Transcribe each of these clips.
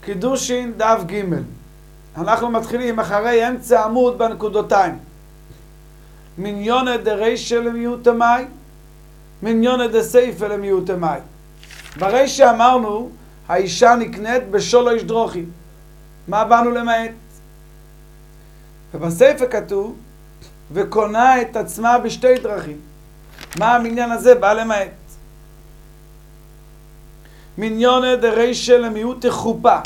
קידושין דף ג'. אנחנו מתחילים אחרי אמצע עמוד בנקודותיים. מיניונא דרישא למיעוטא מאי, מיניונא דסייפא למיעוטא מאי. ברישא אמרנו, האישה נקנית בשלוש דרכים. מה באנו למעט? ובסייפא כתוב, וקונה את עצמה בשתי דרכים. מה המניין הזה בא למעט? מיניונא דרישא למיעוטא חופה.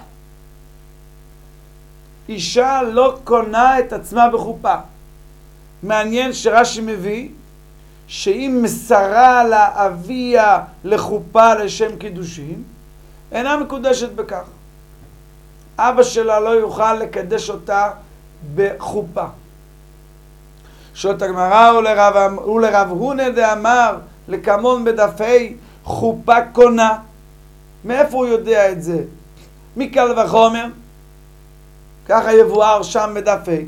אישה לא קונה את עצמה בחופה. מעניין שרש"י מביא שאם מסרה לה אביה לחופה לשם קידושין, אינה מקודשת בכך. אבא שלה לא יוכל לקדש אותה בחופה. שואלת הגמרא, ולרב הונא דאמר לקמון בדפי חופה קונה. מאיפה הוא יודע את זה? מקל וחומר. ככה יבואר שם בדפי.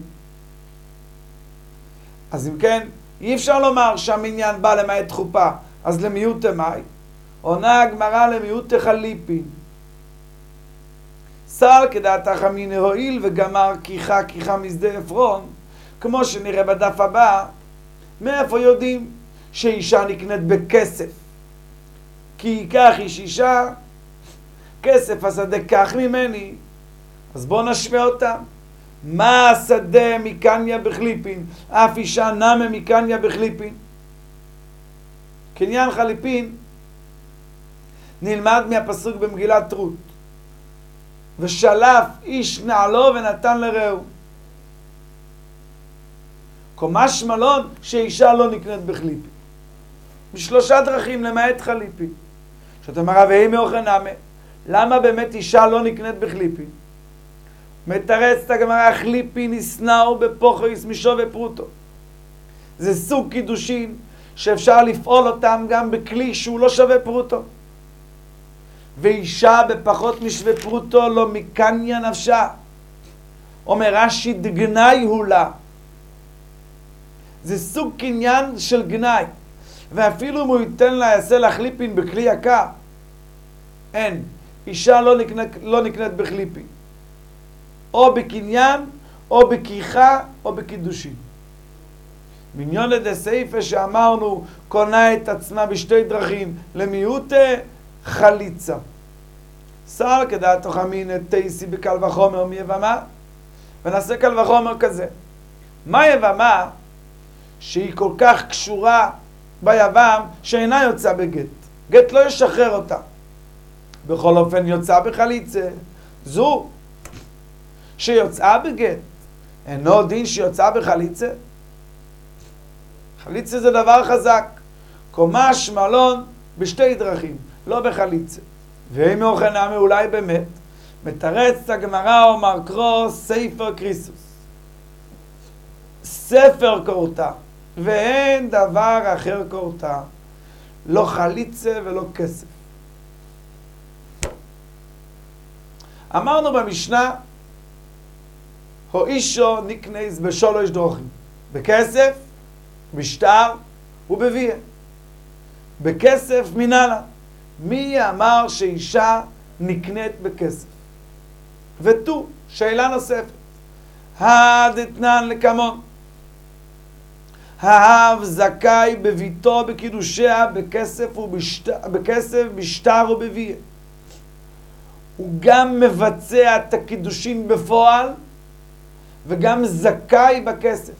אז אם כן, אי אפשר לומר שהמניין בא למעט חופה. אז למיעוטא מאי? עונה הגמרא למיעוטא חליפין. סל כדעתך אמינא הואיל וגמר כיחה משדה עפרון, כמו שנראה בדף הבא, מאיפה יודעים שאישה נקנית בכסף? כי ייקח איש אישה, כסף השדה קח ממני. אז בואו נשווה אותם. מה השדה מקניה בחליפין? אף אישה נמה מקניה בחליפין. קניין חליפין נלמד מהפסוק במגילת רות. ושלף איש נעלו ונתן לרעהו. קומש מלון שאישה לא נקנית בחליפין. בשלושה דרכים למעט חליפין. שאתה אומר, והיא מאוכל נמה. למה באמת אישה לא נקנית בחליפין? מתרץ את הגמרא, חליפין ישנאו בפוכריס משווה פרוטו. זה סוג קידושין שאפשר לפעול אותם גם בכלי שהוא לא שווה פרוטו. ואישה בפחות משווה פרוטו לא מקניה נפשה. אומר רש"י, דגנאי הוא לה. זה סוג קניין של גנאי. ואפילו אם הוא ייתן לה, יעשה לה חליפין בכלי יקר, אין. אישה לא נקנית בחליפין. או בקניין, או בכיחה, או בקידושין. מיניונא דסייפא שאמרנו, קונה את עצמה בשתי דרכים, למיעוטא חליצה. סל כדעתך אמינא תייסי בקל וחומר מיבמה, ונעשה קל וחומר כזה. מה יבמה שהיא כל כך קשורה ביבם שאינה יוצאה בגט? גט לא ישחרר אותה. בכל אופן יוצאה בחליצה. זו שיוצאה בגט, אינו דין שיוצאה בחליצה? חליצה זה דבר חזק. קומש מלון בשתי דרכים, לא בחליצה. ואם מאוכל נמה אולי באמת, מתרץ הגמרא אומר קרוא ספר קריסוס. ספר קורתה, ואין דבר אחר קורתה. לא חליצה ולא כסף. אמרנו במשנה, הו אישו נקנס בשלוש דרכים. בכסף, בשטר ובביאה. בכסף מנהלה. מי אמר שאישה נקנית בכסף? ותו, שאלה נוספת. הדתנן לקמון. האב זכאי בביתו בקידושיה בכסף, בשטר ובביאה. הוא גם מבצע את הקידושין בפועל, וגם זכאי בכסף.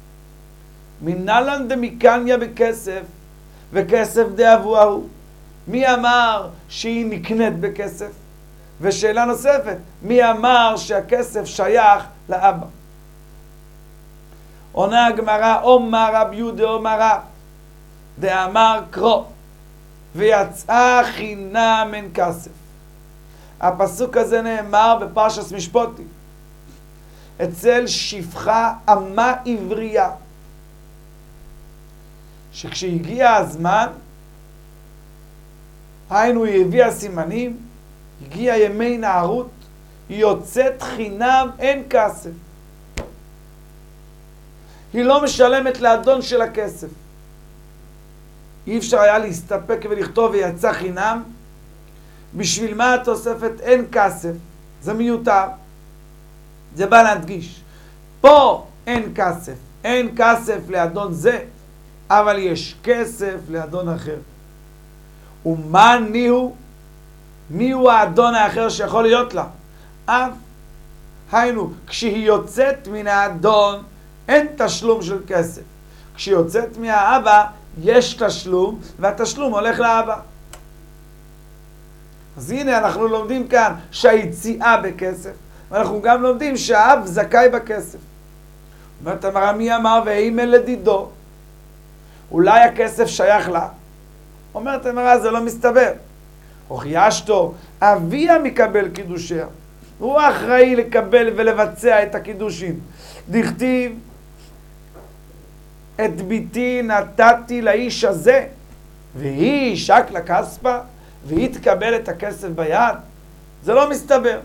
מנהלן דמיקניה בכסף, וכסף דאבוה הוא. מי אמר שהיא נקנית בכסף? ושאלה נוספת, מי אמר שהכסף שייך לאבא? עונה הגמרא, אומר רב יהודה אומר רב, דאמר קרוא, ויצאה חינם אין כסף. הפסוק הזה נאמר בפרשת משפטים. אצל שפחה אמה עברייה, שכשהגיע הזמן, היינו היא הביאה סימנים, הגיע ימי נערות, היא יוצאת חינם אין כסף. היא לא משלמת לאדון של הכסף. אי אפשר היה להסתפק ולכתוב ויצא חינם. בשביל מה התוספת אין כסף? זה מיותר. זה בא להדגיש. פה אין כסף. אין כסף לאדון זה, אבל יש כסף לאדון אחר. ומה ניהו? מי הוא האדון האחר שיכול להיות לה? אב. היינו, כשהיא יוצאת מן האדון, אין תשלום של כסף. כשהיא יוצאת מהאבא, יש תשלום, והתשלום הולך לאבא. אז הנה אנחנו לומדים כאן שהיציאה בכסף, ואנחנו גם לומדים שהאב זכאי בכסף. אומרת אמרה, מי אמר ואימא לדידו? אולי הכסף שייך לה? אומרת אמרה, זה לא מסתבר. הוכישתו, אביה מקבל קידושיה. הוא אחראי לקבל ולבצע את הקידושים. דכתיב, את ביתי נתתי לאיש הזה, והיא שקלה כספה, והיא תקבל את הכסף ביד. זה לא מסתבר.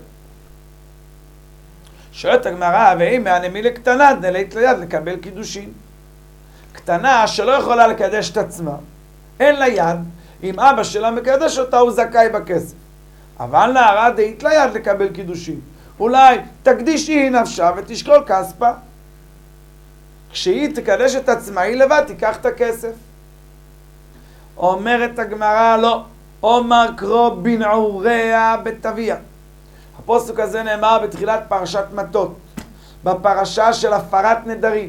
שואלת הגמרא, ואם מהנמי לקטנה, דלית ליד לקבל קידושין. קטנה שלא יכולה לקדש את עצמה, אין לה יד, אם אבא שלה מקדש אותה הוא זכאי בכסף. אבל נערה דלית ליד לקבל קידושין. אולי תקדיש היא נפשה ותשקול כספה. כשהיא תקדש את עצמה, היא לבד תיקח את הכסף. אומרת הגמרא, לא. אומר קרוא בנעוריה בתביה. הפסוק הזה נאמר בתחילת פרשת מטות, בפרשה של הפרת נדרים.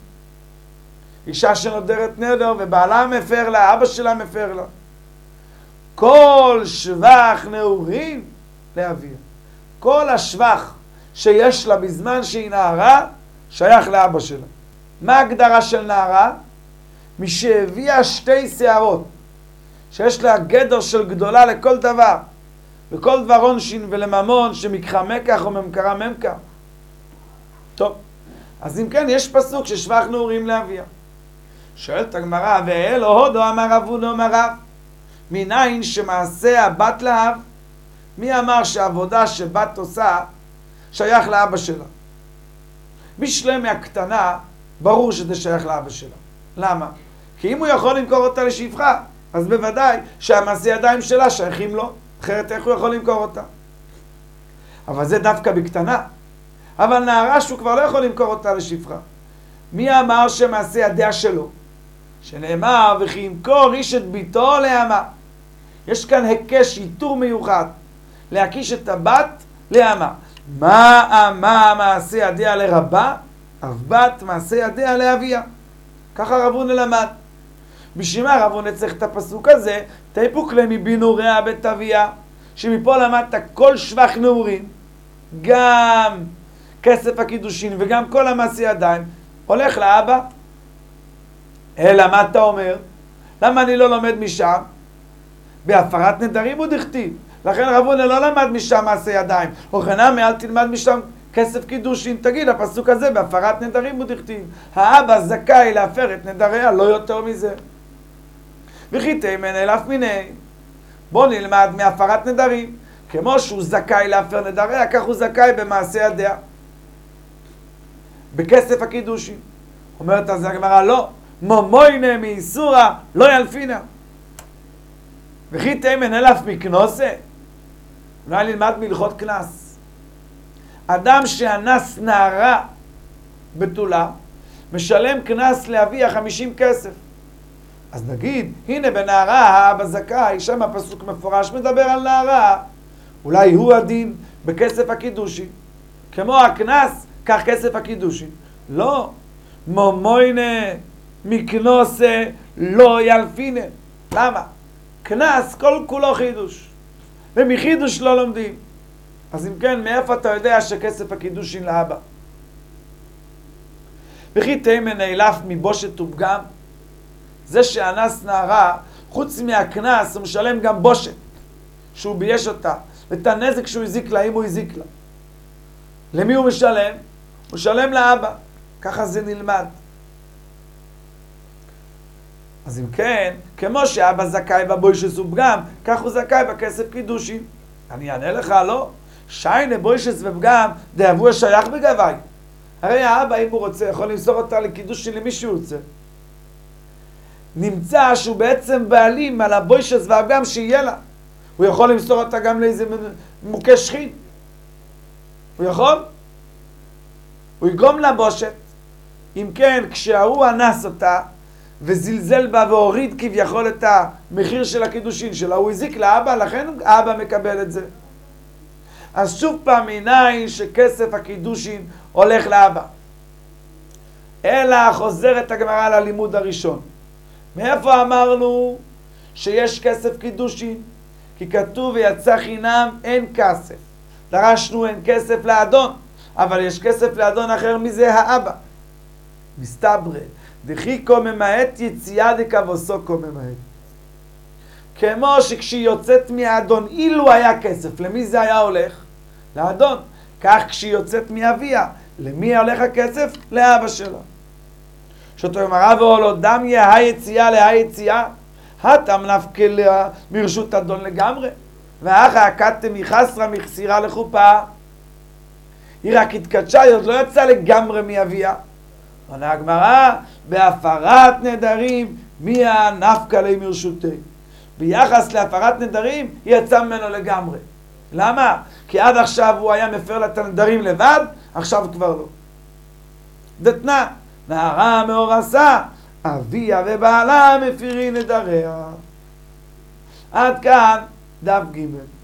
אישה שנודרת נדר ובעלה מפר לה, אבא שלה מפר לה. כל שבח נעורים לאביה. כל השבח שיש לה בזמן שהיא נערה, שייך לאבא שלה. מה ההגדרה של נערה? מי שהביאה שתי שערות, שיש לה גדר של גדולה לכל דבר, וכל דבר עונשין ולממון שמקחה מקח או ממכרה ממכר. טוב, אז אם כן יש פסוק ששבח נעורים לאביה. שואלת הגמרא, ואלו הודו אמר אבונו אמר רב, מניין שמעשה הבת לאב? מי אמר שהעבודה שבת עושה שייך לאבא שלה? בשלם מהקטנה ברור שזה שייך לאבא שלה. למה? כי אם הוא יכול למכור אותה לשפחה, אז בוודאי שהמעשה ידיים שלה שייכים לו, אחרת איך הוא יכול למכור אותה? אבל זה דווקא בקטנה. אבל נערה שהוא כבר לא יכול למכור אותה לשפחה. מי אמר שמעשה ידיה שלו? שנאמר, וכי ימכור איש את ביתו לאמה. יש כאן היקש איתור מיוחד, להקיש את הבת לאמה. מה אמה מעשה ידיה לרבה? אב בת מעשה ידיה לאביה. ככה רב הונא למד. בשביל מה רב הונא צריך את הפסוק הזה? תיפוק להם מבינוריה בתביה, שמפה למדת כל שבח נעורים, גם כסף הקידושין וגם כל המעשה ידיים, הולך לאבא. אלא מה אתה אומר? למה אני לא לומד משם? בהפרת נדרים הוא דכתיב. לכן רב הונא לא למד משם מעשה ידיים. וכנמי אל תלמד משם כסף קידושין. תגיד, הפסוק הזה בהפרת נדרים הוא דכתיב. האבא זכאי להפר את נדריה, לא יותר מזה. וכי תימן אלף מיני. בוא נלמד מהפרת נדרים. כמו שהוא זכאי להפר נדריה, כך הוא זכאי במעשה ידיה. בכסף הקידושין. אומרת אז הגמרא, לא. מומוינה מאיסורה לא ילפינה. וכי תימן אלף מקנוסה. אולי נלמד מלכות קנס. אדם שאנס נערה בתולה, משלם קנס לאביה 50 כסף. אז נגיד, הנה בנערה האבא זכאי, שם הפסוק מפורש מדבר על נערה. אולי הוא הדין בכסף הקידושין. כמו הקנס, כך כסף הקידושין. לא. מומוינה מקנוסה לא ילפינה. למה? קנס כל כולו חידוש. ומחידוש לא לומדים. אז אם כן, מאיפה אתה יודע שכסף הקידושין לאבא? וכי תימן נאלף מבושת ופגם? זה שאנס נערה, חוץ מהקנס, הוא משלם גם בושת, שהוא בייש אותה, ואת הנזק שהוא הזיק לה, אם הוא הזיק לה. למי הוא משלם? הוא משלם לאבא. ככה זה נלמד. אז אם כן, כמו שאבא זכאי בבוישס ופגם, כך הוא זכאי בכסף קידושין. אני אענה לך, לא. שיינה בוישס ופגם, דאבו שייך בגבי. הרי האבא, אם הוא רוצה, יכול למסור אותה לקידושין למי שהוא רוצה. נמצא שהוא בעצם בעלים על הבוישס והפגם שיהיה לה. הוא יכול למסור אותה גם לאיזה מוכה שכין. הוא יכול? הוא יגרום לבושת. אם כן, כשהוא אנס אותה וזלזל בה והוריד כביכול את המחיר של הקידושין שלה, הוא הזיק לאבא, לכן אבא מקבל את זה. אז שוב פעם עיניי שכסף הקידושין הולך לאבא. אלא חוזרת הגמרא ללימוד הראשון. מאיפה אמרנו שיש כסף קידושין? כי כתוב ויצא חינם אין כסף. דרשנו אין כסף לאדון, אבל יש כסף לאדון אחר מזה האבא. מסתברא דכי כה ממעט יציאה דכבוסו כה ממעט. כמו שכשהיא יוצאת מהאדון, אילו היה כסף, למי זה היה הולך? לאדון. כך כשהיא יוצאת מאביה, למי הולך הכסף? לאבא שלה. שאותו אמרה ואולו דמיה היציאה להיציאה, התם נפקלה מרשות אדון לגמרי. ואחר הקטם היא חסרה מחסירה לחופה. היא רק התקדשה, היא עוד לא יצאה לגמרי מאביה. עונה הגמרא, בהפרת נדרים, מי הנפקה לי מרשותי? ביחס להפרת נדרים, היא יצאה ממנו לגמרי. למה? כי עד עכשיו הוא היה מפר לה את הנדרים לבד, עכשיו כבר לא. דתנא, נערה מאורסה, אביה ובעלה מפירי נדריה. עד כאן דף ג'.